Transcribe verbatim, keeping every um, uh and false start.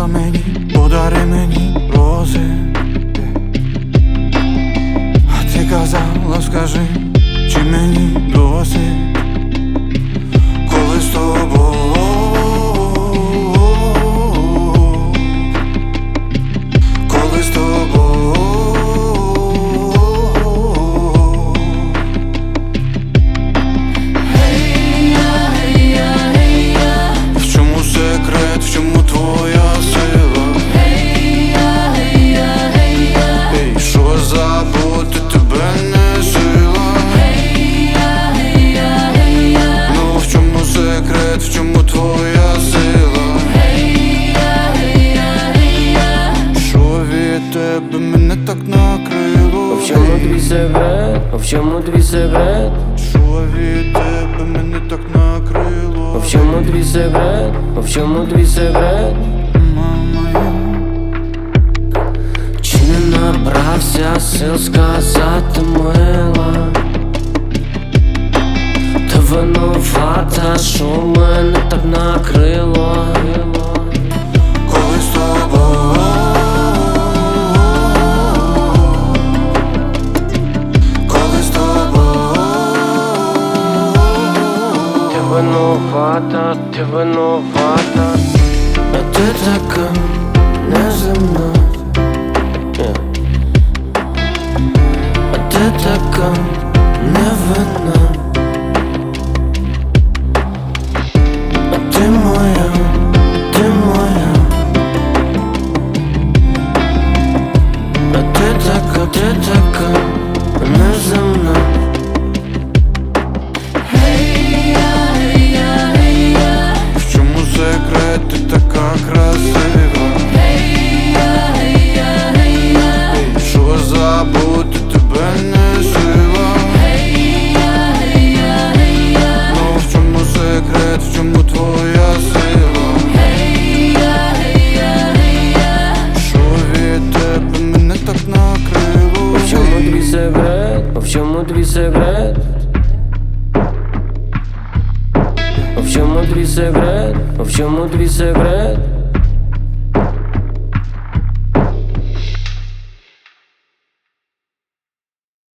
сказала мені, подари мені рози. А ти казала, скажи, чи мені досить, коли з тобою, коли з тобою. В чому секрет, в чому твоя сила? Ей, що забути тебе не сила? Ну в чому секрет, в чому твоя сила? Що від тебе мене так накрило? В чому твій секрет? В чому твій секрет? Що від тебе мене так накрило? В чому твій секрет? В чому твій секрет? Мама, Чи не набрався сил сказати мила? Та винувата, що мене так накрило. коли з тобою, коли з тобою. Ти винувата, ти винувата, а ти така неземна. Yeah. А ти така невинна. А ти моя, ти моя. А ти така, ти така неземна. В чому секрет, ти така красива? Що забути тебе не сила? Ну в чому секрет, в чому твоя сила? Що від тебе мене так накрило? В чому твій секрет? В чому твій секрет? В чому твій секрет? В чому твій секрет?